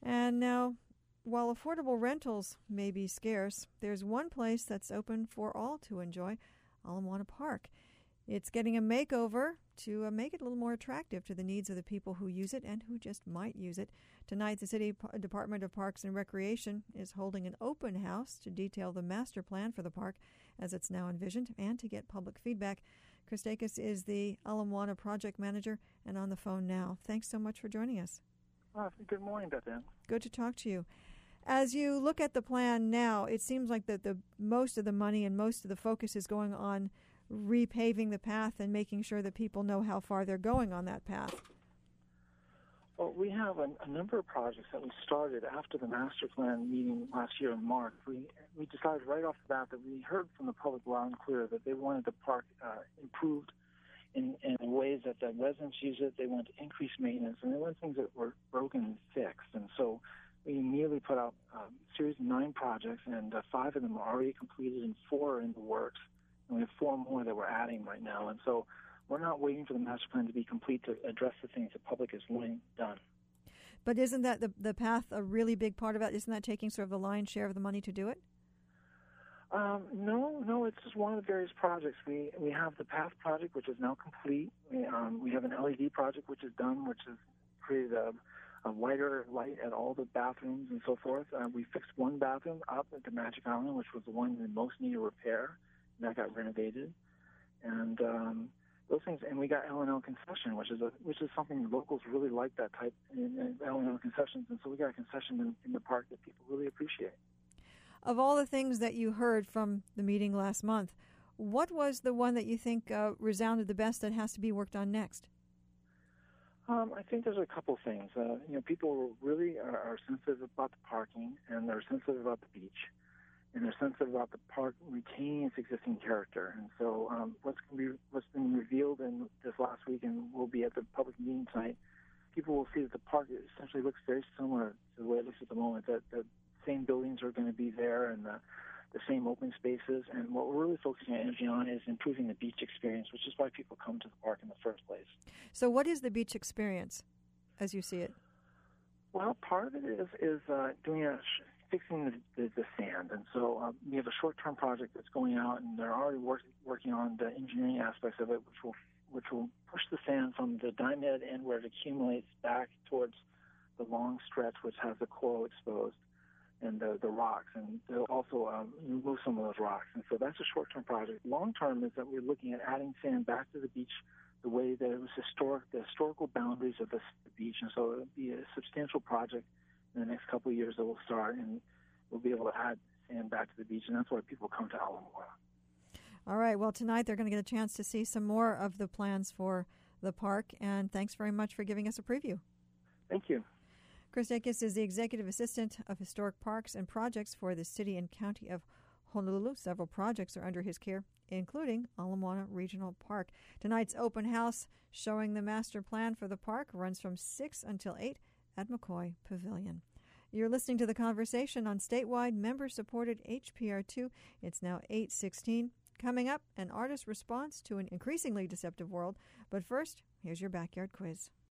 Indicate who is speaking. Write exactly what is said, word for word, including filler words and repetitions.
Speaker 1: And now, while affordable rentals may be scarce, there's one place that's open for all to enjoy, Ala Moana Park. It's getting a makeover to uh, make it a little more attractive to the needs of the people who use it and who just might use it. Tonight, the City P- Department of Parks and Recreation is holding an open house to detail the master plan for the park as it's now envisioned and to get public feedback. Chris Dacus is the Ala Moana project manager and on the phone now. Thanks so much for joining us.
Speaker 2: Uh, good morning, Beth Ann.
Speaker 1: Good to talk to you. As you look at the plan now, it seems like that the most of the money and most of the focus is going on repaving the path and making sure that people know how far they're going on that path.
Speaker 2: Well, we have a, a number of projects that we started after the master plan meeting last year in March. We we decided right off the bat that we heard from the public loud and clear that they wanted the park uh, improved in, in ways that the residents use it. They wanted to increase maintenance, and they wanted things that were broken and fixed. And so we immediately put out a series of nine projects, and uh, five of them are already completed and four are in the works. And we have four more that we're adding right now. And so we're not waiting for the master plan to be complete to address the things the public has wanting done.
Speaker 1: But isn't that the, the path a really big part of it? Isn't that taking sort of the lion's share of the money to do it?
Speaker 2: Um, no, no, it's just one of the various projects. We we have the path project, which is now complete. We, um, we have an L E D project, which is done, which has created a, a wider light at all the bathrooms and so forth. Uh, we fixed one bathroom up at the Magic Island, which was the one that most needed repair. That got renovated, and um, those things. And we got L and L concession, which is a which is something locals really like, that type in L and L concessions. And so we got a concession in, in the park that people really appreciate.
Speaker 1: Of all the things that you heard from the meeting last month, what was the one that you think uh, resounded the best that has to be worked on next?
Speaker 2: Um, I think there's a couple things. Uh, you know, people really are, are sensitive about the parking, and they're sensitive about the beach. And they're sensitive about the park retaining its existing character. And so um, what's, be, what's been revealed in this last week and will be at the public meeting tonight, people will see that the park essentially looks very similar to the way it looks at the moment, that the same buildings are going to be there and the, the same open spaces. And what we're really focusing our energy on is improving the beach experience, which is why people come to the park in the first place.
Speaker 1: So what is the beach experience as you see it?
Speaker 2: Well, part of it is, is uh, doing a... fixing the, the, the sand. And so um, we have a short-term project that's going out, and they're already work, working on the engineering aspects of it, which will which will push the sand from the diamond end where it accumulates back towards the long stretch, which has the coral exposed and the, the rocks. And they'll also um, remove some of those rocks. And so that's a short-term project. Long-term is that we're looking at adding sand back to the beach the way that it was historic, the historical boundaries of the, the beach. And so it'll be a substantial project in the next couple of years that will start, and we'll be able to add sand back to the beach, and that's why people come to Ala Moana.
Speaker 1: All right. Well, tonight they're going to get a chance to see some more of the plans for the park, and thanks very much for giving us a preview.
Speaker 2: Thank you.
Speaker 1: Chris Dacus is the Executive Assistant of Historic Parks and Projects for the City and County of Honolulu. Several projects are under his care, including Ala Moana Regional Park. Tonight's open house showing the master plan for the park runs from six until eight at McCoy Pavilion. You're listening to The Conversation on statewide member-supported H P R two. It's now eight sixteen. Coming up, an artist's response to an increasingly deceptive world. But first, here's your backyard quiz.